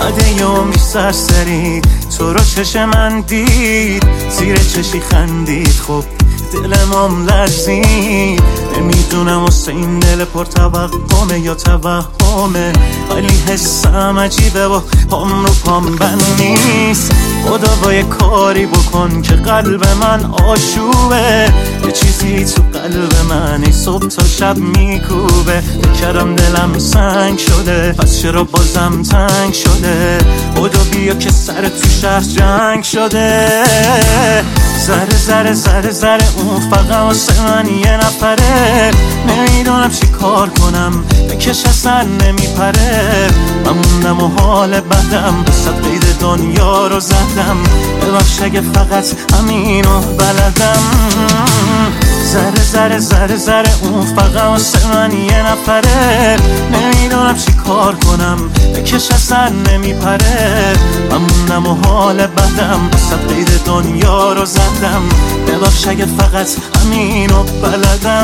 بعد یومی سرسری تو رو چش من دید، زیر چشی خندید، خب دلم لرزید. نمیدونم واسه این دل پر توقمه یا توهمه، ولی حسم عجیبه و پام رو پام بند نیست. خدا با یه کاری بکن که قلب من آشوبه، یه چیزی تو قلب من ای صبح تا شب میکوبه. بکرم دلم سنگ شده، پس چرا بازم تنگ شده؟ خدا بیا که سر تو شهر جنگ شده. ذره ذره ذره ذره اون فقط واسه من یه نفره، نمیدونم چی کار کنم بکش اصلا نمیپره. من موندم و حال بدم، بسد قید دنیا رو زدم، ببخش اگه فقط همینو بلدم. ذره ذره ذره ذره اون فقط واسه من یه نفره، نمیدونم چی کار کنم بکش اصلا نمیپره. من موندم و حال بدم، بسد قید دنیا رو زدم، ببخش اگه فقط همینو بلدم.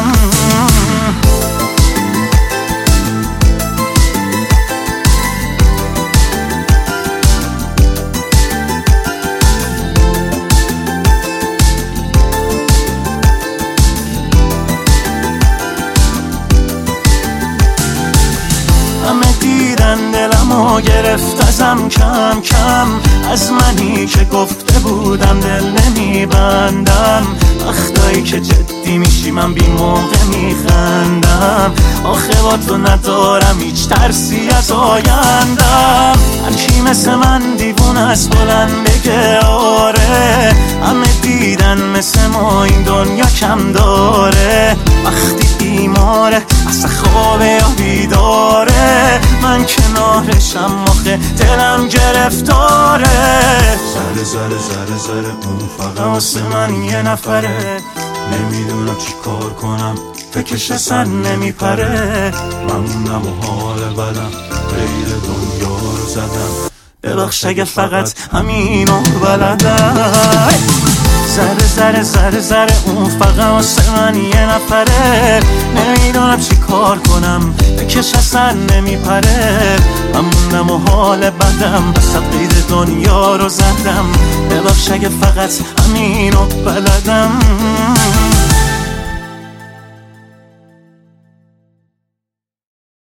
همه دیدن دلمو گرفت ازم کم کم، از منی که گفته بودم دل نمیبندم. وقتایی که جدی میشی من بی موقع میخندم، آخه با تو ندارم هیچ ترسی از آیندم. هرکی مثل من دیوونه است بلند بگه آره، همه دیدن مثل ما این دنیا کم داره. وقتی بیماره اصلا خوابه یا بیداره، من کنارشم آخه دلم گرفتاره. ذره ذره ذره ذره اون فقط واسه من یه نفره، نمیدونم چی کار کنم فکرش اصلا نمیپره. من موندم و حال بدم، غیر دنیا رو زدم، ببخش اگه فقط همینو بلدم. ذره ذره ذره ذره اون فقط واسه من یه نفره، نمیدونم چی کار کنم بکش اصلا نمیپره. من موندم و حال بدم، بسد قید دنیا رو زدم، ببخش اگه فقط همینو بلدم.